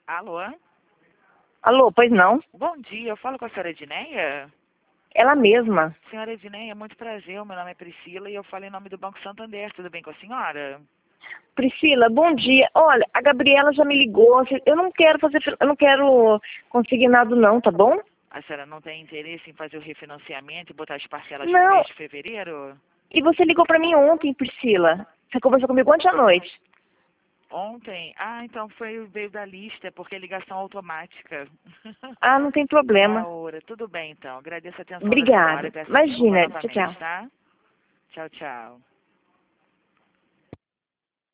Alô? Alô, pois não? Bom dia, eu falo com a senhora Edneia? Ela mesma. Senhora Edneia, muito prazer, meu nome é Priscila e eu falo em nome do Banco Santander, tudo bem com a senhora? Priscila, bom dia. Olha, a Gabriela já me ligou. Eu não quero consignado não, tá bom? A senhora não tem interesse em fazer o refinanciamento e botar as parcelas pro Não. mês de fevereiro? E você ligou pra mim ontem, Priscila. Você conversou comigo ontem à noite. Ontem? Ah, então veio da lista, porque é ligação automática. Ah, não tem Da problema. hora. Tudo bem, então. Agradeço a atenção da senhora Obrigada. e peço desculpa Imagina. Tchau, novamente, tchau. tá? Tchau, tchau.